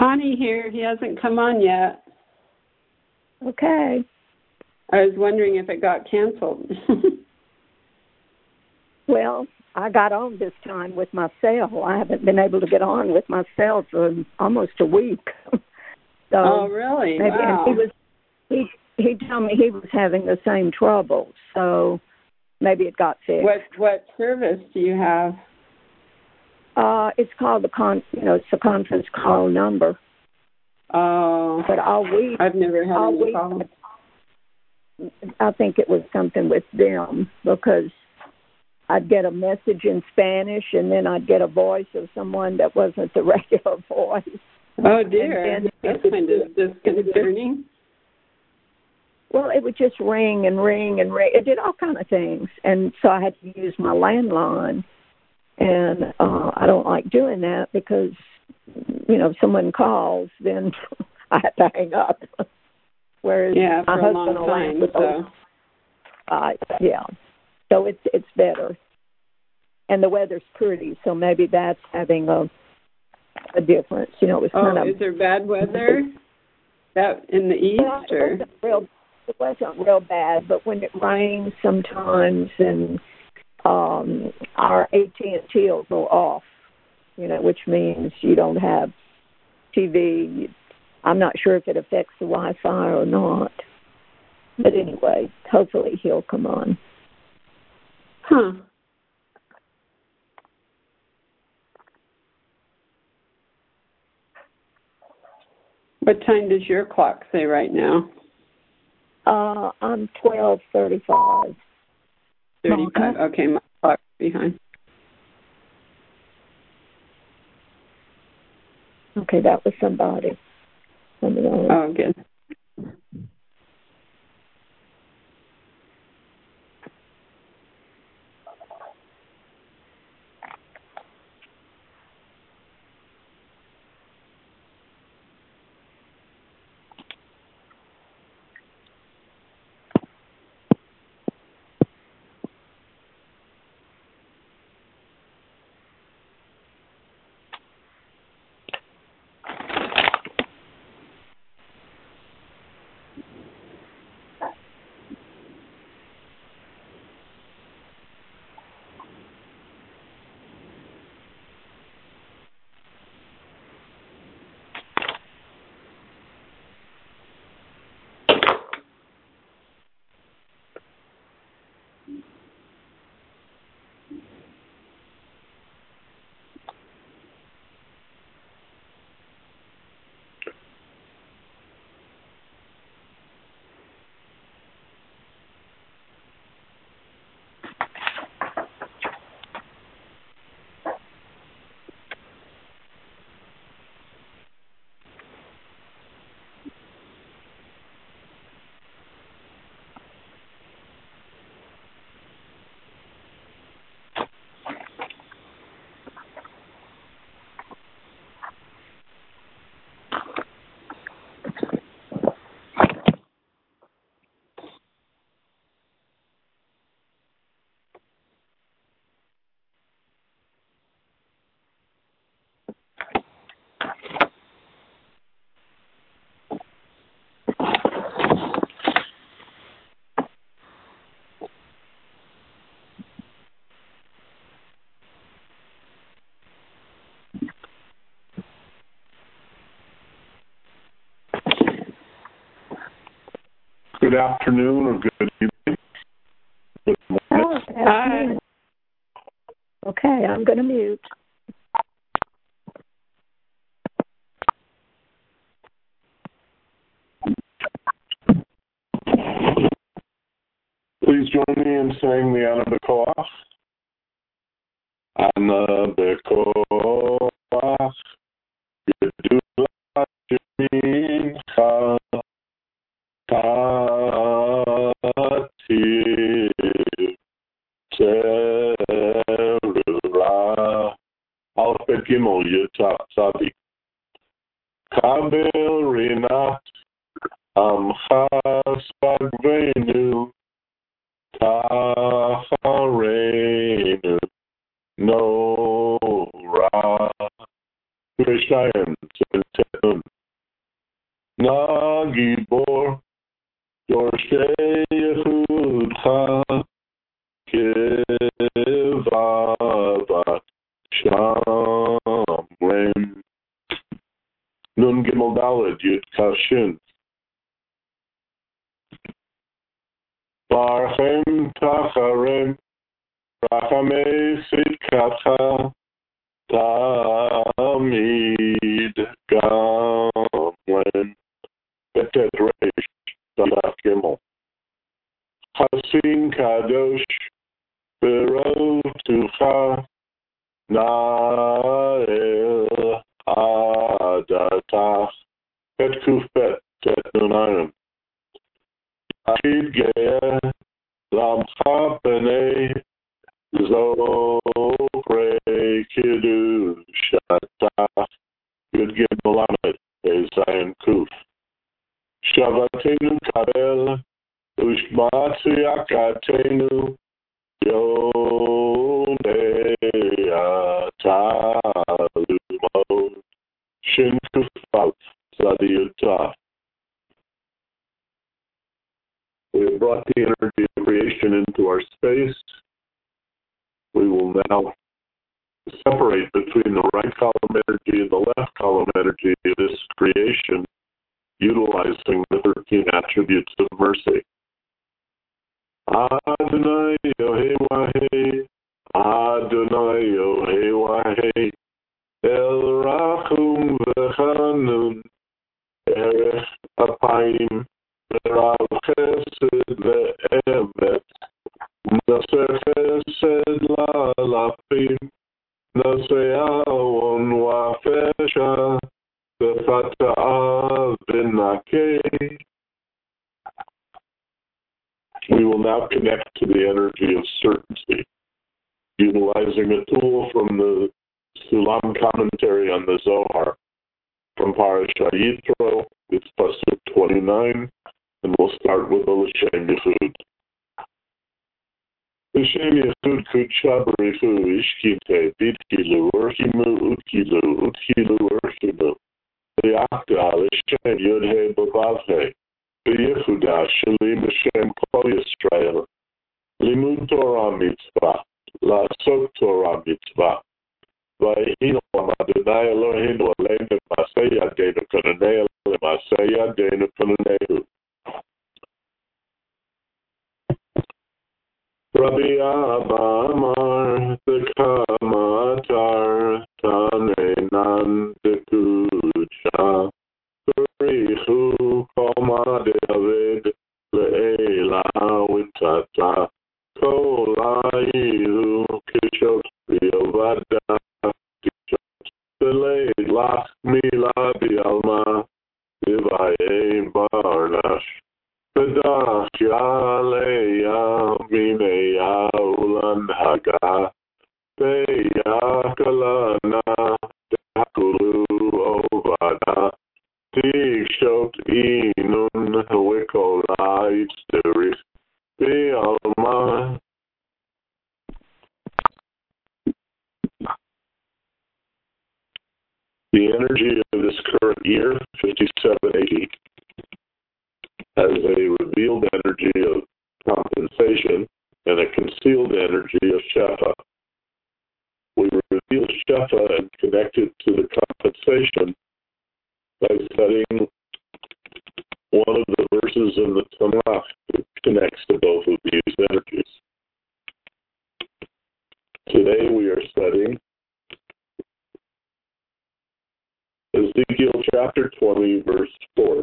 Connie here. He hasn't come on yet. Okay. I was wondering if it got canceled. Well, I got on this time with my cell. I haven't been able to get on with my cell for almost a week. Oh, really? Maybe, wow. And he told me he was having the same trouble, so maybe it got fixed. What service do you have? It's called it's a conference call number. Oh. But all week, I've never had any problem. I think it was something with them because I'd get a message in Spanish and then I'd get a voice of someone that wasn't the regular voice. Oh, dear. That's kind of disconcerting. Well, it would just ring and ring and ring. It did all kind of things. And so I had to use my landline. And I don't like doing that because, if someone calls, then I have to hang up. Whereas my husband will answer with those. So it's better. And the weather's pretty, so maybe that's having a difference. It was kind of. Is there bad weather? That in the east, or? It wasn't real bad, but when it rains sometimes, and our AT&T will go off, which means you don't have TV. I'm not sure if it affects the Wi-Fi or not. But anyway, hopefully he'll come on. Huh. What time does your clock say right now? I'm 12:35. 35. Okay, my clock's behind. Okay, that was somebody. Oh, good. Good afternoon or good evening. Good morning. Hi. Okay, I'm going to mute. Please join me in saying the Ana Bekoach. Ana Bekoach. Gedulat Yemincha. Tativ Terura Alphabet Gimel Yitah Tzadik Kabel Rinat Amcha Spagvenu Tachareinu Nora Rishayim Tzimtetun Shin. Barchem Tacharem, Rachame Sitkatcha, Tamid Gamlen, Betet Reish, Dalat Gimel. Hasin Kadosh, Bero Tucha, Nael Adatach, Bet Kufbet, Tet Nunayim. Achid Geya, Lamcha B'nei, Zokre Kiddushatach, Yud Gimel Lamed, Zayin Kuf. Shavatenu Kabel, Ushmatsu Yakatenu, Yoneatalumo, Shin Kufal, Zadiyutah. We have brought the energy of creation into our space. We will now separate between the right column energy and the left column energy of this creation, utilizing the 13 attributes of mercy. Adonai Yohei Wahei, Adonai Yohei Wahei, El Rachum V'Chanun, Erech Apayim, V'Rav Chesed V'Emet, Naseh Chesed La'alafim, Naseh Awon Wa'Fesha, V'Fata'ah V'Nakeh. We will now connect to the energy of certainty, utilizing a tool from the Sulam commentary on the Zohar, from Parashat Yitro. It's Pasuk 29, and we'll start with the L'Shem Yichud. L'Shem Yichud Kudsha B'Richu Ishkite Bidkilu Urchimu Utkilu Urchimu Liachta L'Shem Yudhe B'Vavhe Yehuda Shali B'Shem Kol Yisrael Limud Torah Mitzvah La'asok Torah Mitzvah V'Hinu Adonai Eloheinu Aleinu Masei Yadeinu Kononei Masei Yadeinu Kononeihu. Rabbi Abba Amar T'Kamatar Tanenan D'Kudsha B'Richu Koma David Le'ela Witata Kola'ihu Kishot B'Yovada Kishot B'Leid Lach Mila B'Alma B'Vayei Barnash B'Dach Yaleya Mineya Ulan Haga B'Yakalana D'Akulu Ovada Tishot Inun Wikolai Tzerich B'Alma. The energy of this current year, 5780, has a revealed energy of compensation and a concealed energy of Shefa. We reveal Shefa and connect it to the compensation by studying one of the verses in the Tanakh that connects to both of these energies. Today we are studying Ezekiel chapter 20, verse 4.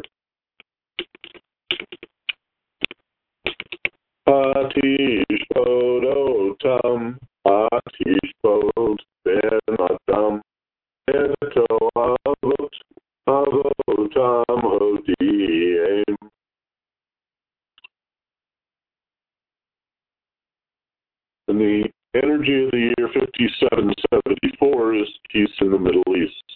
Atishpod otam, atishpod ben adam, eto avot, avotam hodiem. And the energy of the year 5774 is peace in the Middle East.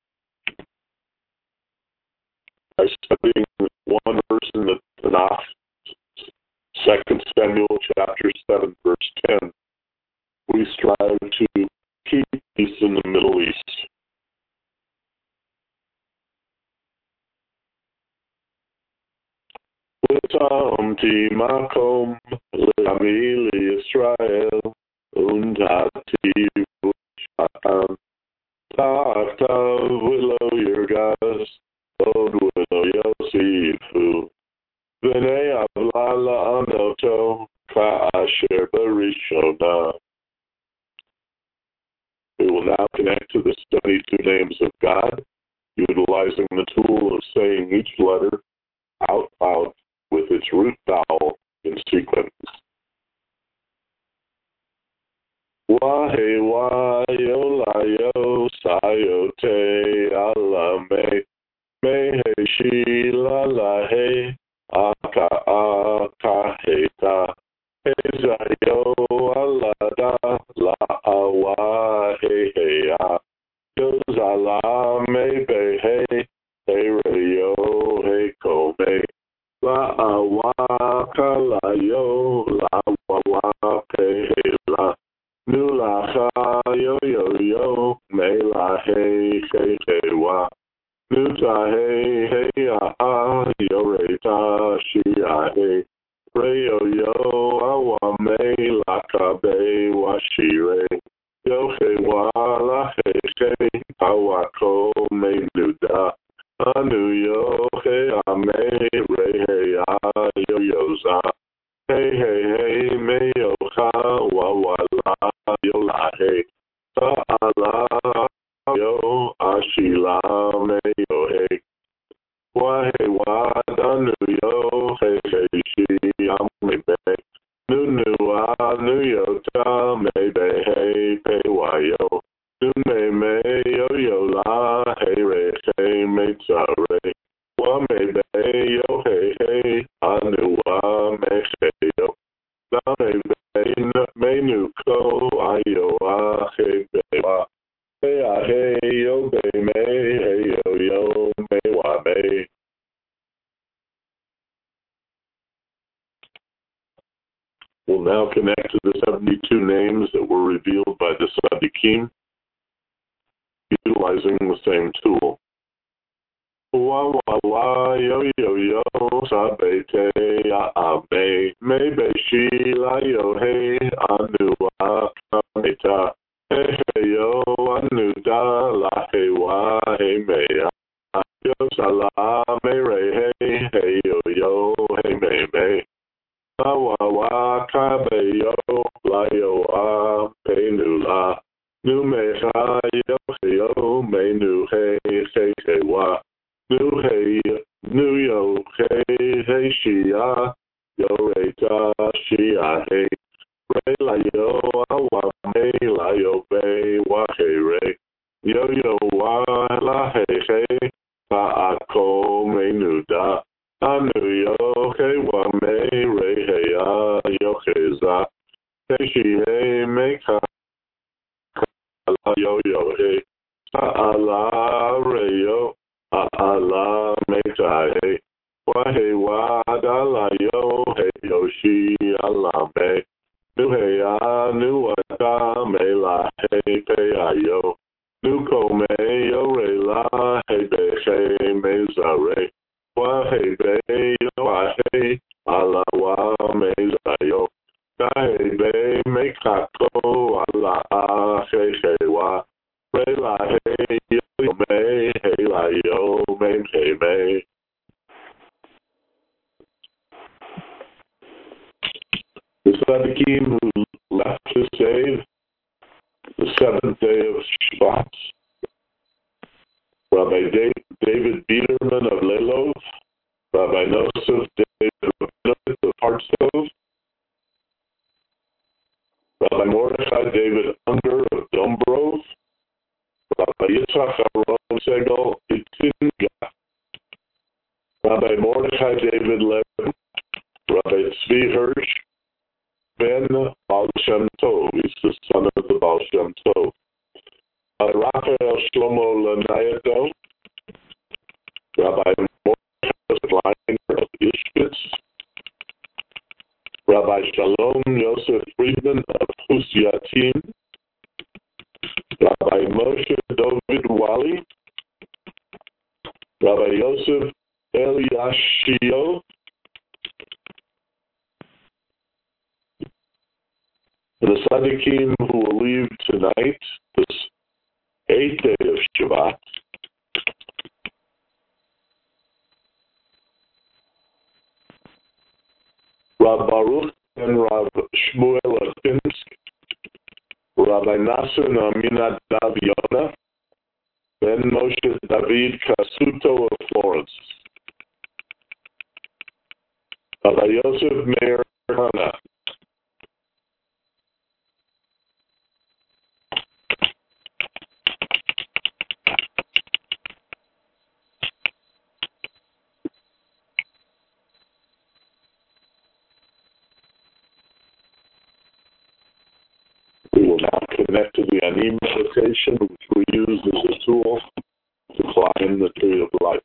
By studying one verse in the Tanakh, 2 Samuel chapter 7, verse 10, we strive to keep peace in the Middle East. V'tamti makom le'ami li'Yisrael untati v'shatan ta'achtav v'lo yirgas od v'lo to the 72 names of God, utilizing the tool of saying each letter out loud with its root vowel in sequence. Wahe wa yo la yo sayo te ala me me he shi la la he aka aka he ta he zayo ala da la awa he he ya yo za la me be he he re yo he ko me la awa ka la yo la wa wa he he la nu la ha yo yo yo me la he he he wa nu ta he he a yo re ta shi a he re yo yo a wa me la ka be wa shi re yo he wa la he he a wa ko me nu da anu yo he a me re he a yo yo za hey hey hey me yo ha wa wa la yo la hey ta ala yo ashila me yo hey wa hey wa danu yo hey hey shi am me be nu nu nu yo ta me be hey pe wa yo nu me yo yo la hey re hey me ta re wa me be yo hey hey anu wa me hey yo na me nu ko ayo a he be wa he a he yo be me he yo yo me wa me. We'll now connect to the 72 names that were revealed by the Tzaddikim, utilizing the same tool. Wa wa wa yo yo yo sabe te a me be shi la yo he anu wa kameta he he yo anu da la he wa he me yo sala me re he yo yo he me wa wa ka be yo la yo a pe nu la nu me ha yo me nu he wa nu hey nu yo hey shi ya yo re ta shi ya hey re la yo wa me la yo be wa hey re yo yo wa la hey pa a ko me nu da anu yo hey wa me re hey ya yo hey za hey shi hey me ka la yo yo hey pa la re yo ala me ta he wa he wa da la yo he yo shi ala me nu he ya nu wa ta me la he pe ya yo nu ko me yo re la he be he me za re wa he be yo wa he ala wa me za yo ka he be me ka ko ala a he wa re la he yo me hey la yo me hey me. The Tzaddikim who left to save the seventh day of Shabbat, Rabbi David Biederman of Lelov, Rabbi Nosef David of Hartzov, Rabbi Mordechai David Unger of Dombrov, Rabbi Yitzhak Aron Segal Itinga, Rabbi Mordechai David Levin, Rabbi Tzvi Hirsch, Ben Baal Shem Tov, he's the son of the Baal Shem Tov, Raphael Shlomo Lanayato, Rabbi Mordechai Kleiner of Ishbitz, Rabbi Shalom Yosef Friedman of Husyatim, Rabbi Moshe David Wali, Rabbi Yosef Eliashio, the Tzaddikim who will leave tonight, this 8th day of Shabbat, Rav Baruch and Rav Shmuel Akinsk, Rabbi Nasser Aminadav Yonah, Ben Moshe David Casuto of Florence. Rabbi Yosef Meir Hana. We will now connect to the Ani meditation, which we use as a tool to climb the tree of life.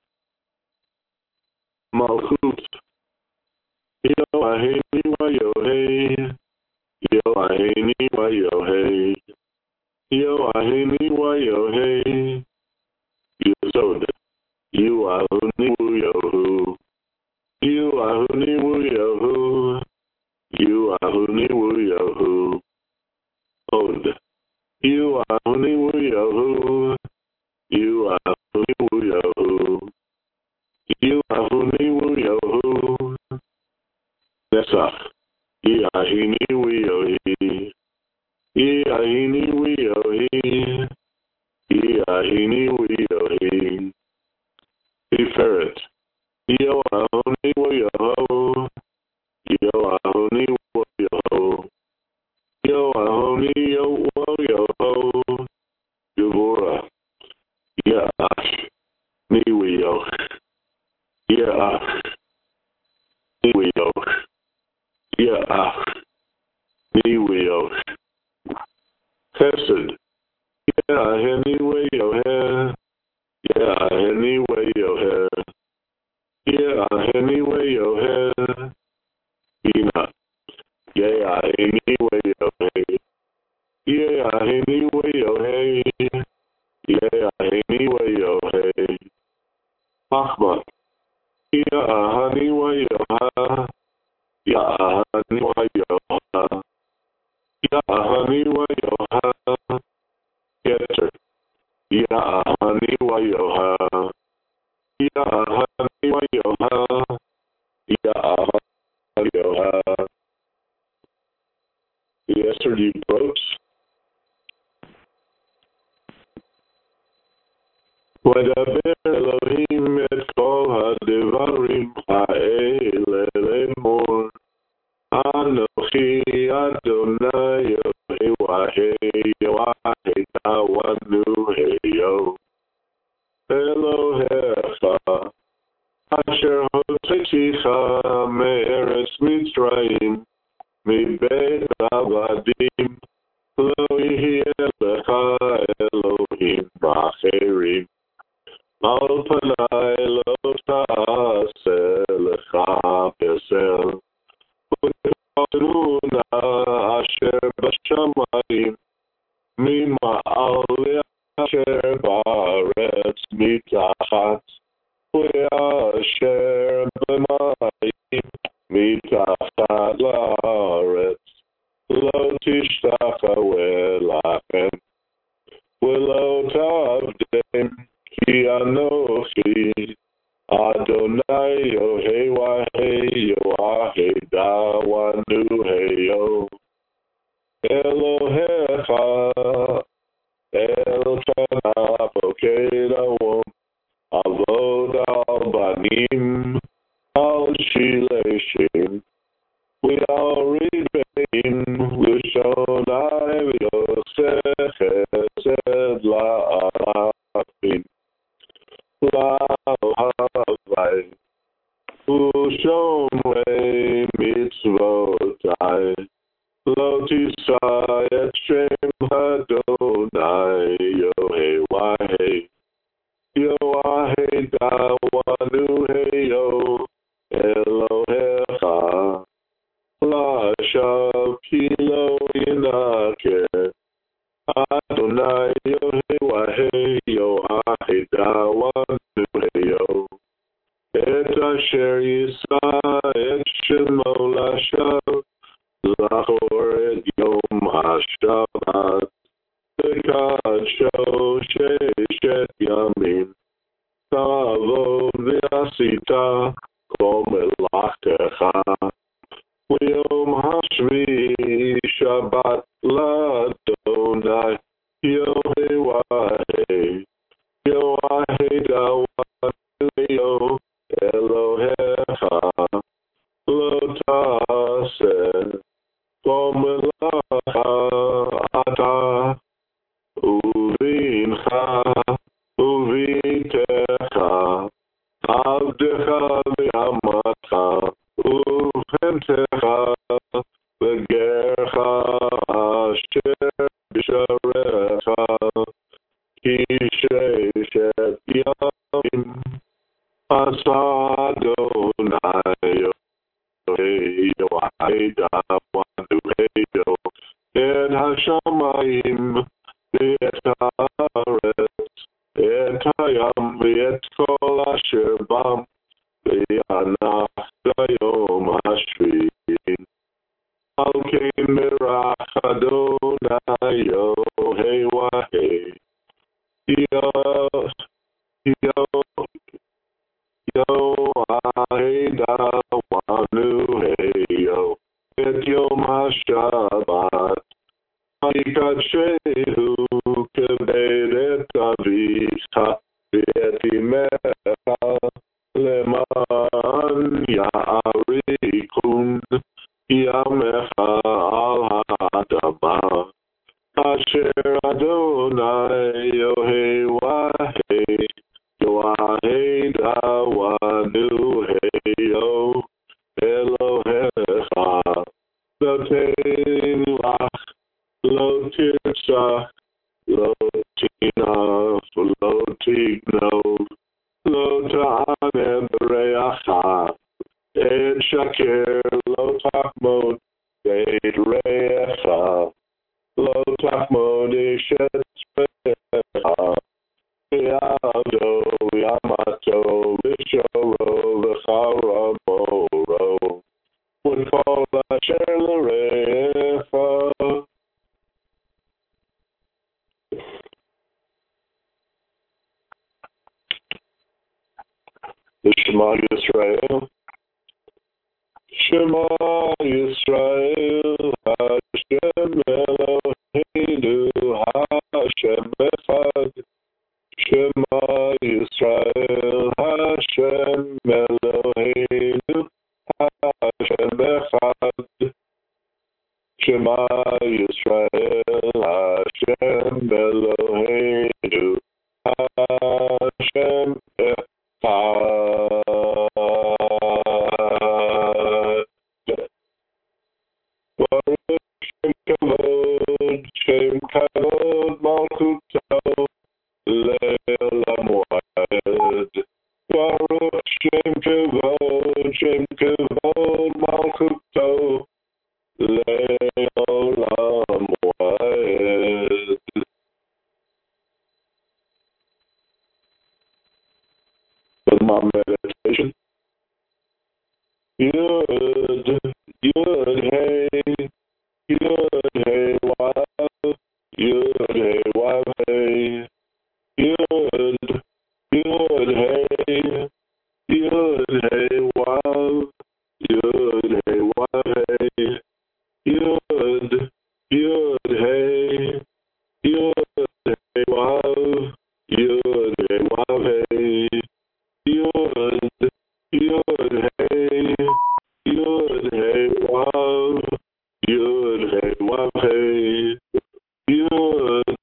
Malchut. Yo aheni wa yohei. Yo aheni wa yohei. Yo aheni wa yohei. Yosod. You ahuni wu yohu. You ahuni wu yohu. You ahuni wu yohu. Od. You ahuni wu yohu. You ahuni wu yohu. You ahuni wu yohu. Nesach. Ye ahini wu yohi. Ye ahini wu yohi. Ye ahini wu yohi. Tiferet. Yo ahuni wu yohu. Yo ahuni wu yohu. Yo ahuni wu yohu. Gevura. Ya'ach. Ni wu yoh. Ya'ach. Ni wu yoh. Ya'ach. Ni wu yoh. Chesed. Ya'aheni wu yoheh. Ya'aheni wu yoheh. Ya'aheni wu yoheh. Bina. Ya'aheni wu yoheh. Ya'aheni wu yoheh. Ya'aheni wu yoheh. Chachma. Ya'ahani wu yoheh. Ya'ahani wu yoheh. Ya'ahani wu yoheh. Yeter. Ya'ahani wu yoheh. Ya'ahani wu yoheh. Ya'ahani wu yoheh. Yeter you quotes. V'daber Elohim et kol ha'devarim ha'ele lemor. Anochi Adonai Yohei Yohei Dawanu Heyo Elohecha Asher Hotzechicha Me'eretz Mitzrayim Mibeit Avadim Lo Yihye Lecha Elohim B'acherim Al Panai Lo Ta'aseh Lecha Pesel Asher Bashamayim Mima'al Asher Ba'aretz Mitachat Asher B'mayim Mitachat La'aretz Lo Tishtachaweh Lachem V'lo Ta'avdem Ki Anochi Adonai Yohei Wahei Yoahei Dawanu Heyo Elohecha El Tanah Pokei Dawom Avod Al Banim Al Shileshim V'al Ribeim L'Shonai V'yosech Chesed La'alafim La'alhavai U'shomrei mitzvotai Lo tisai et shem Adonai Yohei Wahei Yoahei Dawanu Heyo Elohecha La'ashav ki lo yinakeh Adonai Yohei Wahei Yoahei Dawanu Heyo Et asher yisa et shemo lashav Zachor et yom hashabbat V'kadsho sheshet yamim Tavod v'asita kol melachtecha V'yom hashvi shabbat l'Adonai Yohei Wahei asher bam v'yanach dayom ashvi. Alkein merach Adonai Yohei Wahei. Yo Aheda Wanu Heyo. Et Yom HaShabbat. Mikadshehu Kebed Et Avita V'et Imecha Leman Ya'arikun Yamecha Al Ha'adamah. Asher Adonai Yohei Wahei Yoahei Dawanu Heyo Elohecha Notein Lach Lo Tirtzach Lo Tinaf Lo Tigno Lo Ta'anem Bereacha Et Shaker Lo Tachmod Et Reecha Lo Tachmod Eshet Reecha Yado Yamato Vishoro V'Charaboro Would fall Asher L'Refa. The Shema Yisrael. Shema Yisrael, Hashem Eloheinu, Hashem Echad. Shema Yisrael, Hashem Eloheinu, Hashem Echad. Shema Yisrael, Hashem Eloheinu, Hashem Echad. Baruch Shem Kavod Malchuto Le'olam Waed. Baruch Shem Kavod Malchuto Le'olam Waed. With my meditation, Yud, hey, Wav, Yud, hey, Wav, hey, Yud, hey, Wav, Yud, hey, Wav, hey, Yud, hey, Wav, Yud, hey, Wav, hey. Yud, hey, Wav, Yud, hey, Wav, hey, Yud,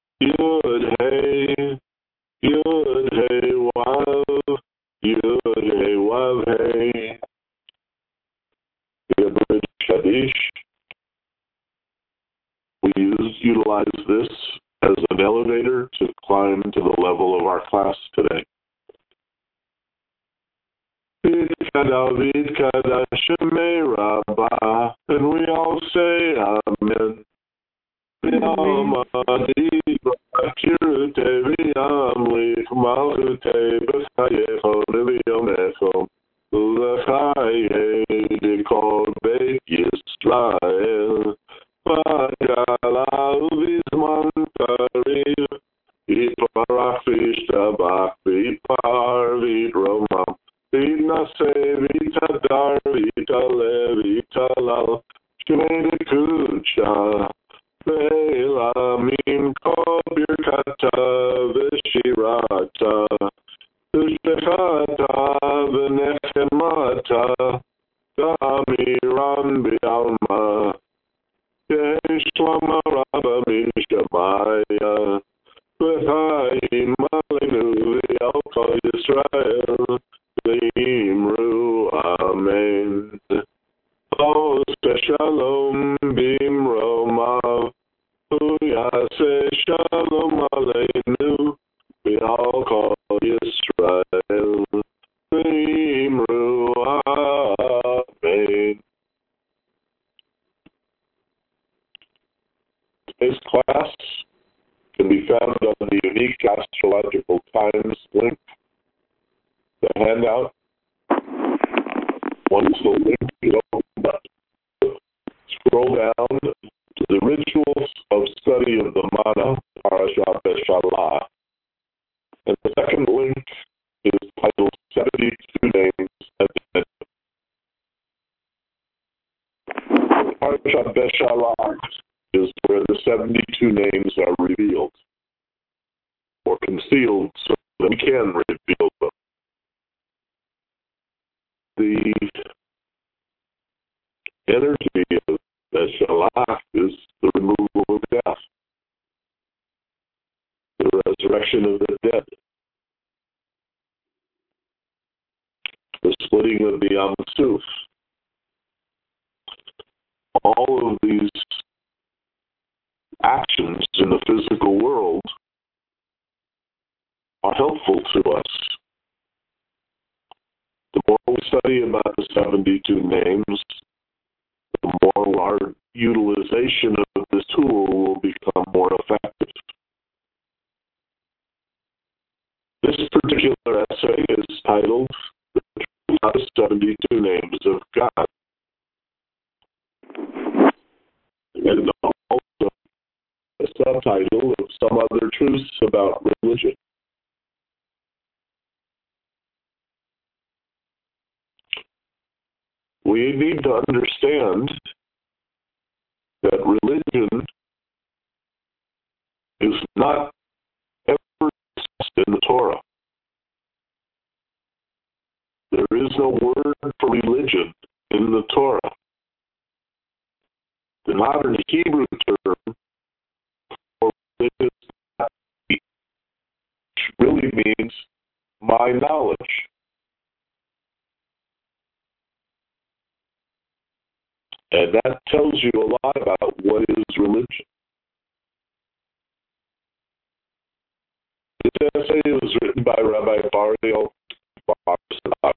hey, Wav, Yud, hey, Wav, hey. The abridged Kaddish. We utilize this as an elevator to climb to the level of our class today. David Kadash Rabbah, and we all say Amen. Yamadi Bakirute V'Yamli Malchute B'Chayecho V'Yomecho L'Chaye D'Kol Beit Yisrael V'Gala V'Zman Karev V'Yitparach V'Yishtabach V'Yitpar V'Yitromam V'Yitnaseh V'Yitadar V'Yitaleh V'Yitalal Shmei D'Kudsha Ve'Elamim Kol Birkata V'Shirata V'Shechata V'Nechemata V'Amiram B'Alma Yeshlam Rabba Min Shemaya V'Chaim Aleinu V'Yalkol Yisrael V'Yimru Amen. Oh, Shalom Bimromav Yaseh Shalom Aleinu V'Yalkol Yisrael V'Yimru Amen. Today's class can be found on the Unique Astrological Times link the handout. Once the link is opened up, scroll down to the rituals of study of the Mana, Parashat Beshalach. And the second link is titled 72 Names at the end. Parashat Beshalach is where the 72 names are revealed, or concealed so that we can reveal them. The energy of Beshalach is the removal of death, the resurrection of the dead, the splitting of the Yam Suf. All of these actions in the physical world are helpful to us. The more we study about the 72 names, the more our utilization of this tool will become more effective. This particular essay is titled The Truth About the 72 Names of God. And also a subtitle of Some Other Truths About Religion. We need to understand that religion is not ever discussed in the Torah. There is no word for religion in the Torah. The modern Hebrew term for religion really means my knowledge. And that tells you a lot about what is religion. This essay was written by Rabbi Bardiel Bar-Sadak.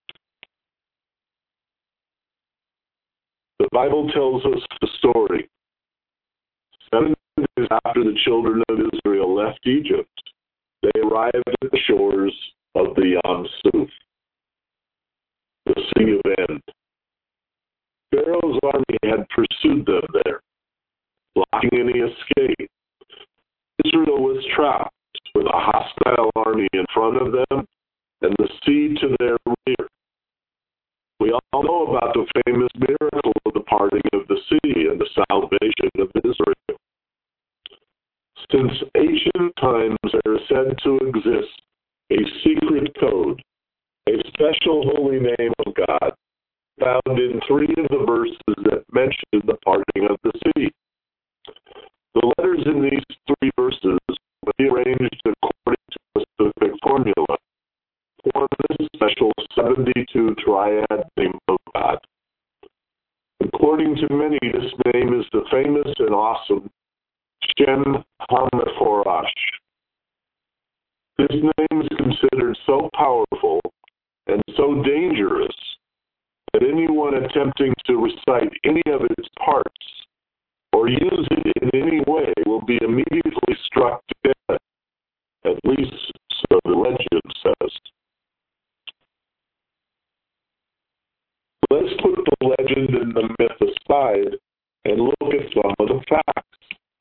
The Bible tells us the story. 7 days after the children of Israel left Egypt, they arrived at the shores of the Yam Suf, the Sea of End. Pharaoh's army had pursued them there, blocking any escape. Israel was trapped with a hostile army in front of them and the sea to their rear. We all know about the famous miracle of the parting of the sea and the salvation of Israel. Since ancient times, there is said to exist a secret code, a special holy name of God, found in 3 of the verses that mention the parting of the sea. The letters in these 3 verses, when arranged according to a specific formula, form this special 72 triad name of God. According to many, this name is the famous and awesome Shem HaMeforash. This name is considered so powerful and so dangerous that anyone attempting to recite any of its parts or use it in any way will be immediately struck dead, at least so the legend says. Let's put the legend and the myth aside and look at some of the facts.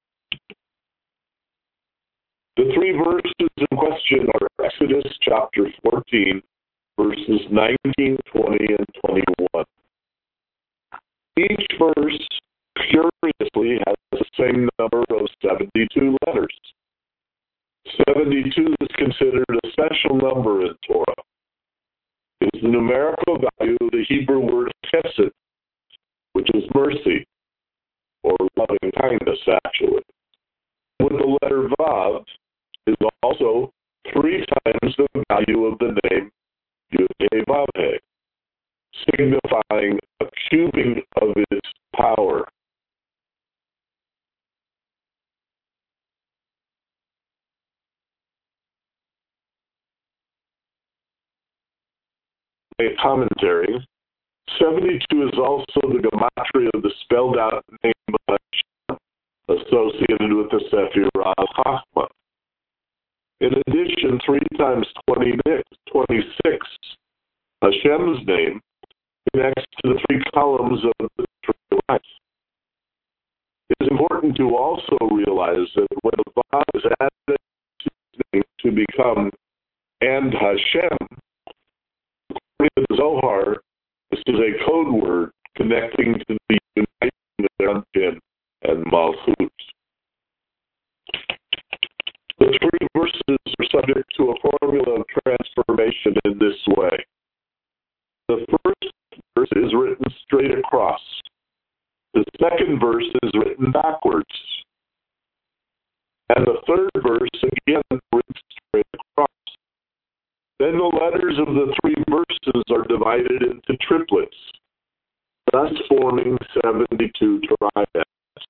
The 3 verses in question are Exodus chapter 14, verses 19, 20, and 21. Each verse, curiously, has the same number of 72 letters. 72 is considered a special number in Torah. It is the numerical value of the Hebrew word chesed, which is mercy, or loving kindness, actually. With the letter Vav is also 3 times the value of the name Yud-Heh-Vav-Heh, signifying a cubing of its power. A commentary, 72 is also the gematria of the spelled out name of Hashem associated with the Sephirah Chachma. In addition, 3 times 26, Hashem's name, connects to the 3 columns of the tree of life. It is important to also realize that when the Vav is added to his name to become and Hashem, according to the Zohar, this is a code word connecting to the uniting of Anpin and Malchut. The 3 verses are subject to a formula of transformation in this way. The first verse is written straight across. The second verse is written backwards. And the third verse, again, written straight across. Then the letters of the 3 verses are divided into triplets, thus forming 72 triads.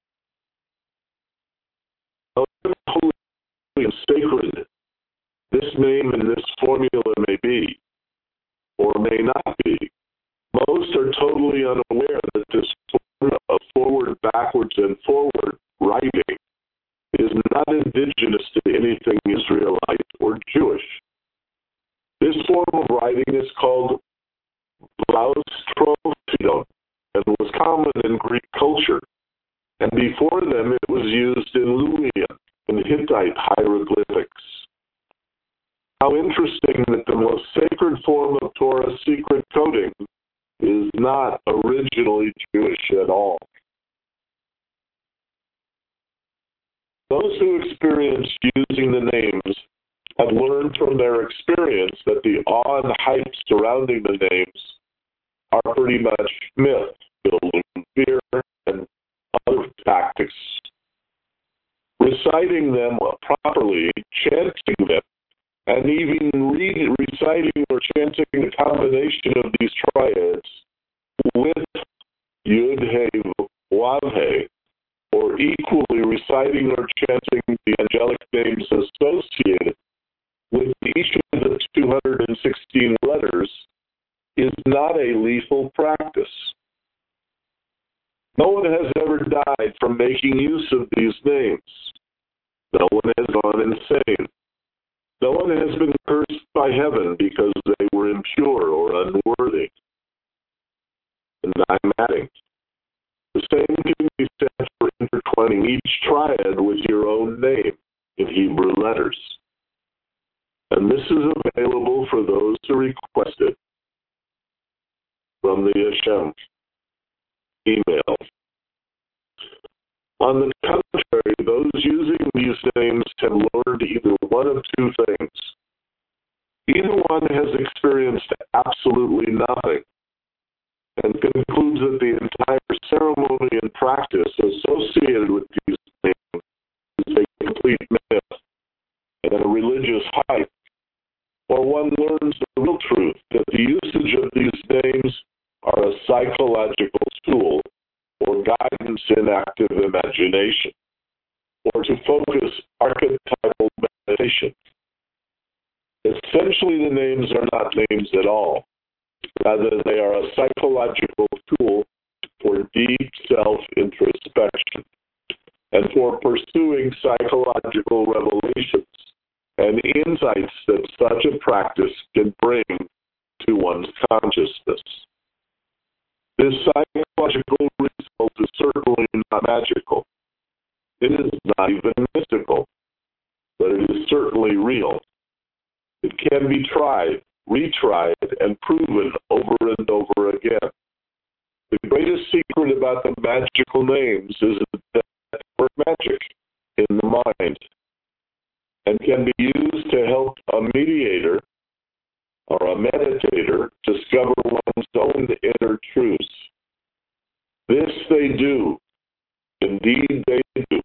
However holy and sacred this name and this formula may be, or may not be, most are totally unaware that this formula of forward, backwards, and forward writing is not indigenous to anything Israelite or Jewish. This form of writing is called Blaustrophion and was common in Greek culture. And before them, it was used in Luwian and Hittite hieroglyphics. How interesting that the most sacred form of Torah's secret coding is not originally Jewish at all. Those who experience using the names have learned from their experience that the awe and hype surrounding the names are pretty much myth, building fear, and other tactics. Reciting them properly, chanting them, and even reciting or chanting the combination of these triads with Yud He Wav He, or equally reciting or chanting the angelic names associated with each of the 216 letters, is not a lethal practice. No one has ever died from making use of these names. No one has gone insane. No one has been cursed by heaven because they were impure or unworthy. And I'm adding, the same can be said for intertwining each triad with your own name in Hebrew letters. And this is available for those who request it from the Hashem email. On the contrary, those using these names have learned either one of 2 things. Either one has experienced absolutely nothing and concludes that the entire ceremony and practice associated with these names is a complete myth and a religious hype, or one learns the real truth that the usage of these names are a psychological tool or guidance in active imagination, or to focus archetypal meditation. Essentially, the names are not names at all. Rather, they are a psychological tool for deep self-introspection and for pursuing psychological revelations and insights that such a practice can bring to one's consciousness. This psychological result is certainly not magical. It is not even mystical, but it is certainly real. It can be tried, retried, and proven over and over again. The greatest secret about the magical names is that they work magic in the mind and can be used to help a mediator or a meditator discover one's own inner truths. This they do. Indeed, they do.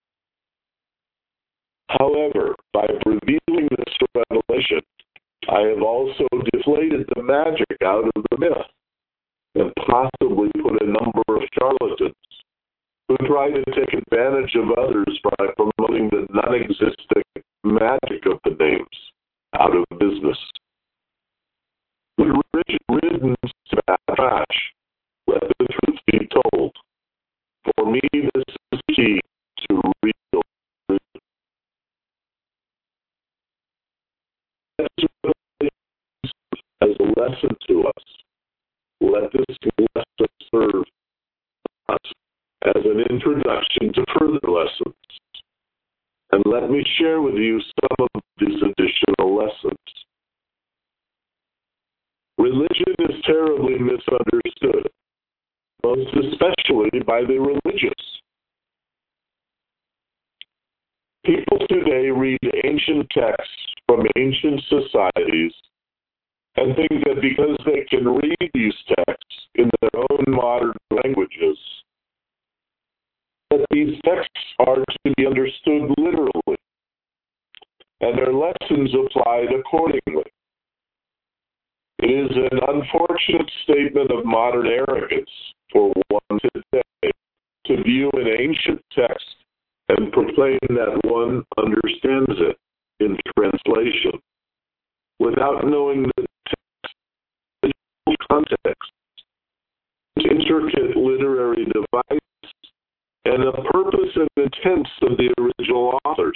However, by revealing this revelation, I have also deflated the magic out of the myth and possibly put a number of charlatans who try to take advantage of others by promoting the non-existent magic of the names out of business. With riddance to that trash, let the truth be told. For me, this is key to real truth. Let this as a lesson to us. Let this lesson serve us as an introduction to further lessons. And let me share with you some of these additional lessons. Religion is terribly misunderstood, most especially by the religious. People today read ancient texts from ancient societies and think that because they can read these texts in their own modern languages, that these texts are to be understood literally, and their lessons applied accordingly. It is an unfortunate statement of modern arrogance for one today to view an ancient text and proclaim that one understands it in translation without knowing the text, context, intricate literary device, and the purpose and intents of the original authors.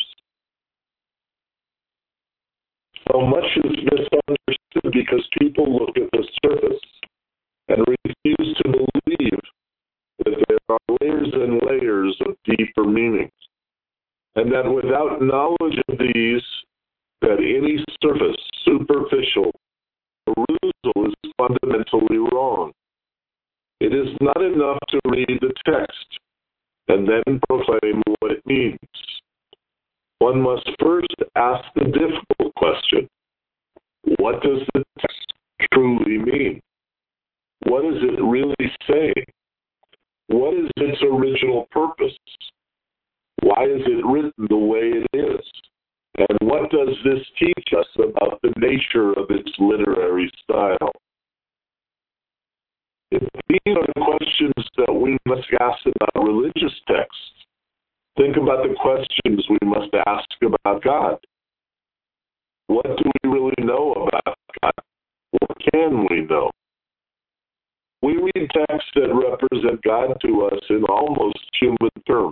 So much is misunderstood because people look at the surface and refuse to believe that there are layers and layers of deeper meanings, and that without knowledge of these, that any surface, superficial perusal is fundamentally wrong. It is not enough to read the text and then proclaim what it means. One must first ask the difficult question: what does the text truly mean? What does it really say? What is its original purpose? Why is it written the way it is? And what does this teach us about the nature of its literary style? If these are the questions that we must ask about religious texts, think about the questions we must ask about God. What do we really know about God? What can we know? We read texts that represent God to us in almost human terms.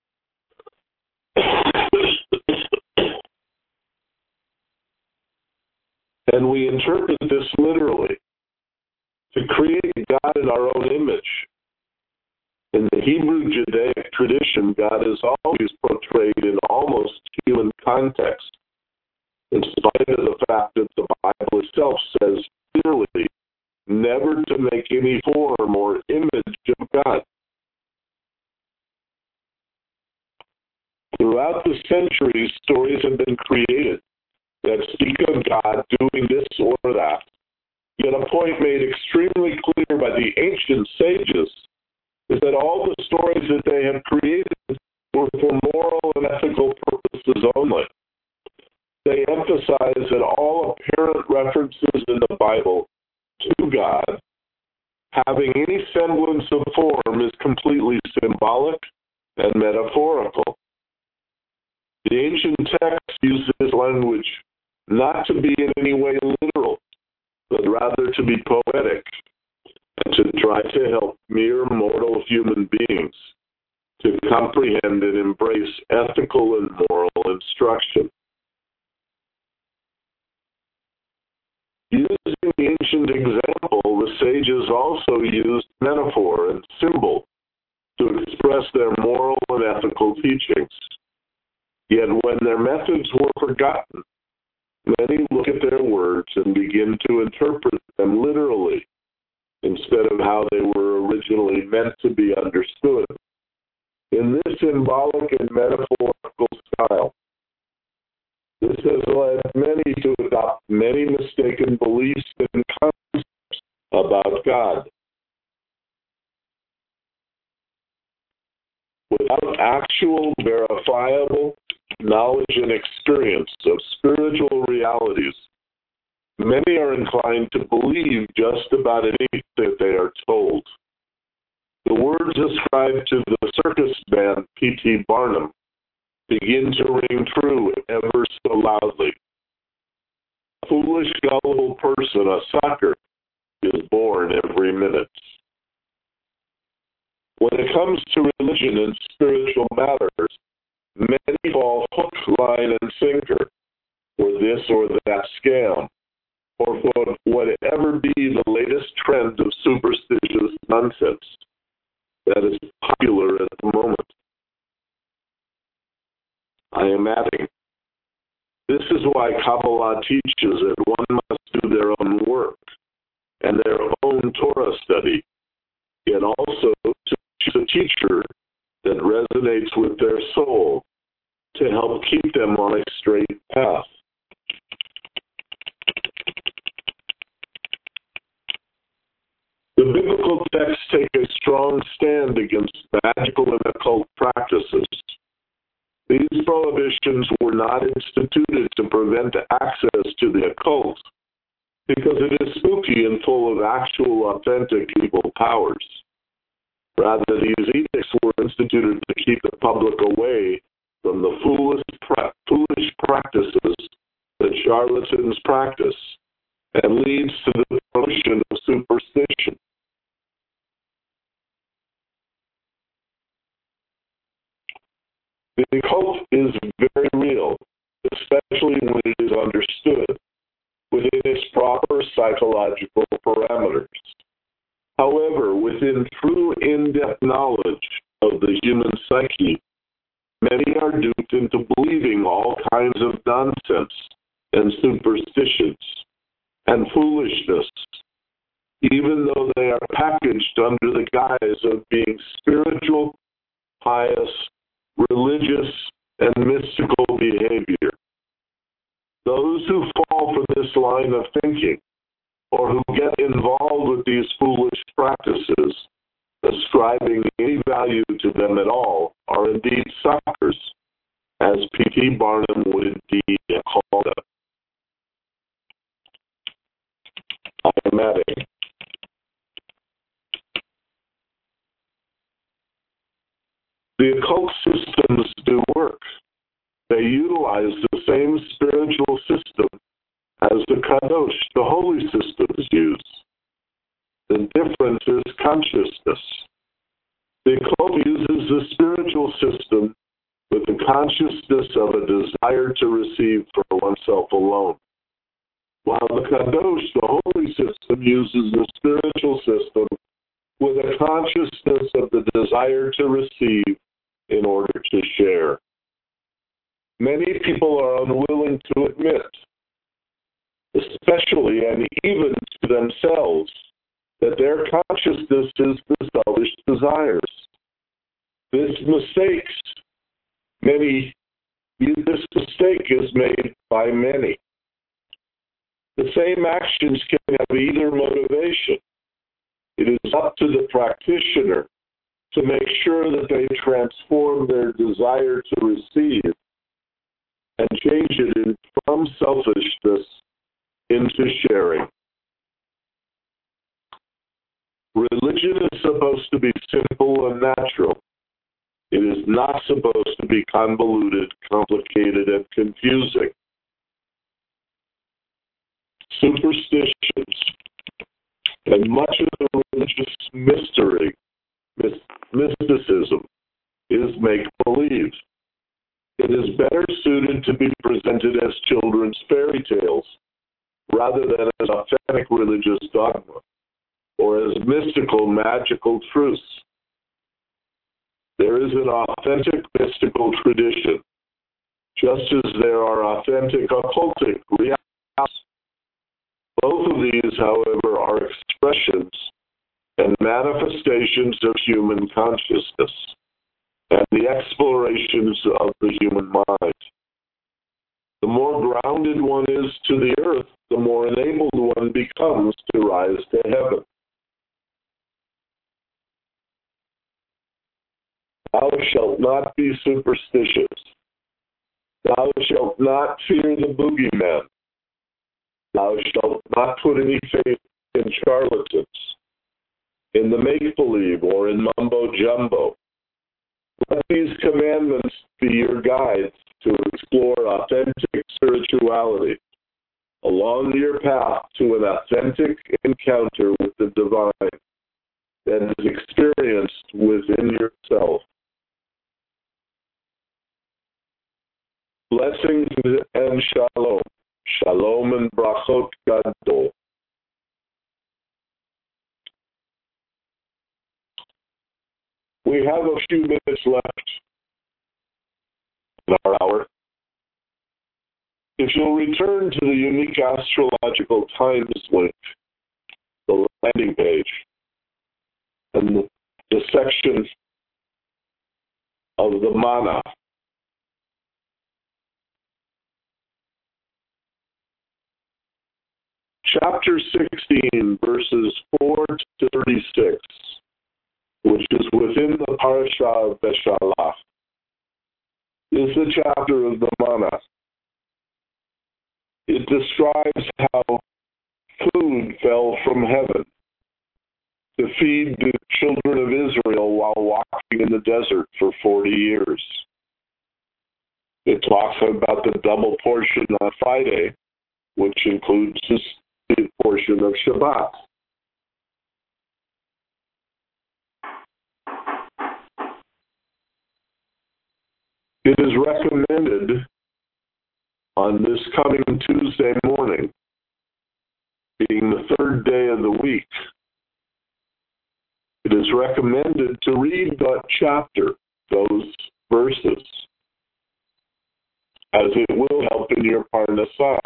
And we interpret this literally. To create God in our own image. In the Hebrew Judaic tradition, God is always portrayed in almost human context, in spite of the fact that the Bible itself says clearly never to make any form or image of God. Throughout the centuries, stories have been created that speak of God doing this or that. Yet a point made extremely clear by the ancient sages is that all the stories that they have created were for moral and ethical purposes only. They emphasize that all apparent references in the Bible to God, having any semblance of form, is completely symbolic and metaphorical. The ancient text used this language not to be in any way literal, but rather to be poetic and to try to help mere mortal human beings to comprehend and embrace ethical and moral instruction. Using the ancient example, the sages also used metaphor and symbol to express their moral and ethical teachings. Yet when their methods were forgotten, many look at their words and begin to interpret them literally instead of how they were originally meant to be understood. In this symbolic and metaphorical style, this has led many to adopt many mistaken beliefs and concepts about God. Without actual, verifiable knowledge and experience of spiritual realities, many are inclined to believe just about anything that they are told. The words ascribed to the circus band P.T. Barnum begin to ring true ever so loudly. A foolish, gullible person, a sucker, is born every minute. When it comes to religion and spiritual matters, many fall hook, line, and sinker for this or that scam, or for whatever be the latest trend of superstitious nonsense that is popular at the moment. I am adding, this is why Kabbalah teaches that one must do their own work and their own Torah study, yet also to choose a teacher that resonates with their soul to help keep them on a straight path. The biblical texts take a strong stand against magical and occult practices. These prohibitions were not instituted to prevent access to the occult, because it is spooky and full of actual, authentic evil powers. Rather, these edicts were instituted to keep the public away from the foolish practices that charlatans practice, and leads to the promotion of superstition. The occult is very real, especially when it is understood within its proper psychological parameters. However, within true in-depth knowledge of the human psyche, many are duped into believing all kinds of nonsense and superstitions and foolishness, even though they are packaged under the guise of being spiritual, pious, religious, and mystical behavior. Those who fall for this line of thinking, or who get involved with these foolish practices, ascribing any value to them at all, are indeed suckers, as P.T. Barnum would indeed call them. I am adding, the occult systems do work. They utilize the same spiritual system as the Kadosh, the holy systems, use. The difference is consciousness. The occult uses the spiritual system with the consciousness of a desire to receive for oneself alone, while the Kadosh, the holy system, uses the spiritual system with a consciousness of the desire to receive in order to share. Many people are unwilling to admit, especially and even to themselves, that their consciousness is the selfish desires. This mistake is made by many. The same actions can have either motivation. It is up to the practitioner to make sure that they transform their desire to receive and change it from selfishness into sharing. Religion is supposed to be simple and natural. It is not supposed to be convoluted, complicated, and confusing. Superstitions and much of the religious mysticism is make-believe. It is better suited to be presented as children's fairy tales rather than as authentic religious dogma or as mystical, magical truths. There is an authentic mystical tradition, just as there are authentic occultic realities. Both of these, however, are expressions and manifestations of human consciousness and the explorations of the human mind. The more grounded one is to the earth, the more enabled one becomes to rise to heaven. Thou shalt not be superstitious. Thou shalt not fear the boogeyman. Thou shalt not put any faith in charlatans, in the make-believe or in mumbo-jumbo. Let these commandments be your guides to explore authentic spirituality along your path to an authentic encounter with the divine that is experienced within yourself. Blessings and shalom. Shalom and brachot gadol. We have a few minutes left in our hour. If you'll return to the unique astrological times link, the landing page, and the section of the mana, chapter 16, verses 4 to 36, which is within the parasha of Beshalach, is the chapter of the mana. It describes how food fell from heaven to feed the children of Israel while walking in the desert for 40 years. It talks about the double portion on Friday, which includes the portion of Shabbat. It is recommended on this coming Tuesday morning, being the third day of the week, it is recommended to read that chapter, those verses, as it will help in your parnassah.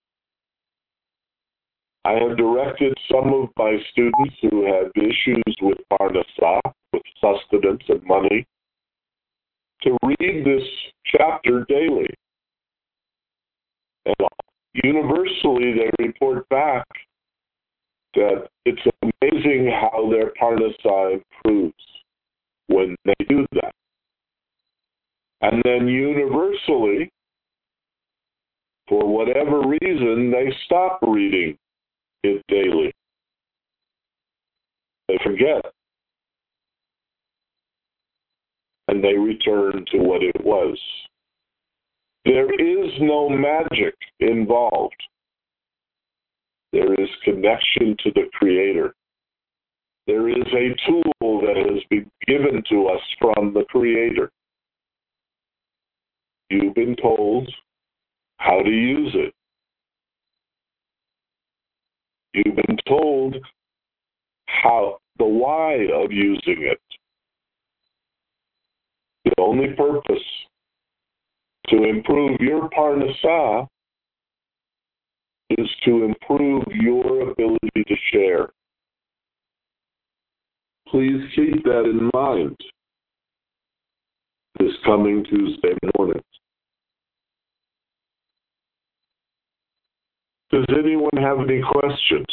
I have directed some of my students who have issues with parnassah, with sustenance and money, to read this chapter daily. And universally, they report back that it's amazing how their parnassah improves when they do that. And then universally, for whatever reason, they stop reading it daily. They forget. And they return to what it was. There is no magic involved. There is connection to the Creator. There is a tool that has been given to us from the Creator. You've been told how to use it. You've been told how the why of using it. The only purpose to improve your parnassah is to improve your ability to share. Please keep that in mind this coming Tuesday morning. Does anyone have any questions?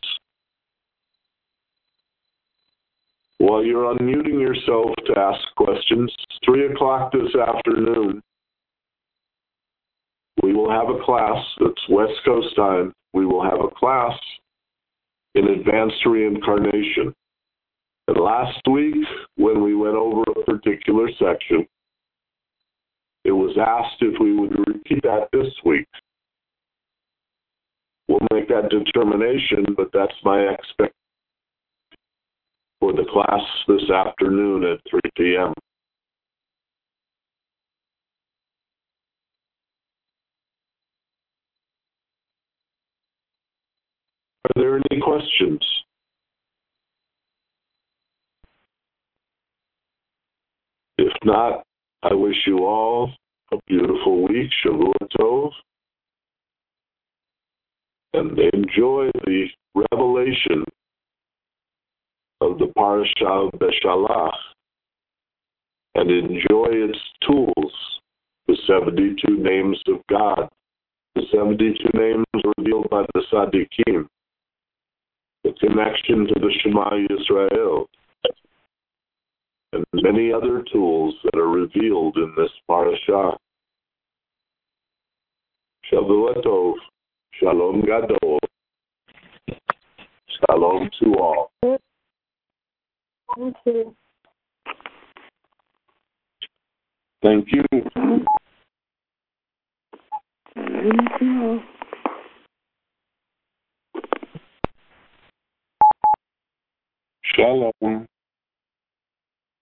While you're unmuting yourself to ask questions, 3 o'clock this afternoon, we will have a class. It's West Coast time. We will have a class in advanced reincarnation. And last week, when we went over a particular section, it was asked if we would repeat that this week. We'll make that determination, but that's my expectation for the class this afternoon at 3 p.m. Are there any questions? If not, I wish you all a beautiful week, Shavua Tov, and enjoy the revelation of the Parasha of Beshalach, and enjoy its tools, the 72 names of God, the 72 names revealed by the Tzaddikim, the connection to the Shema Yisrael, and many other tools that are revealed in this parasha. Shavua Tov, Shalom Gadol, Shalom to all. Thank you. Thank you. Thank you. Shalom.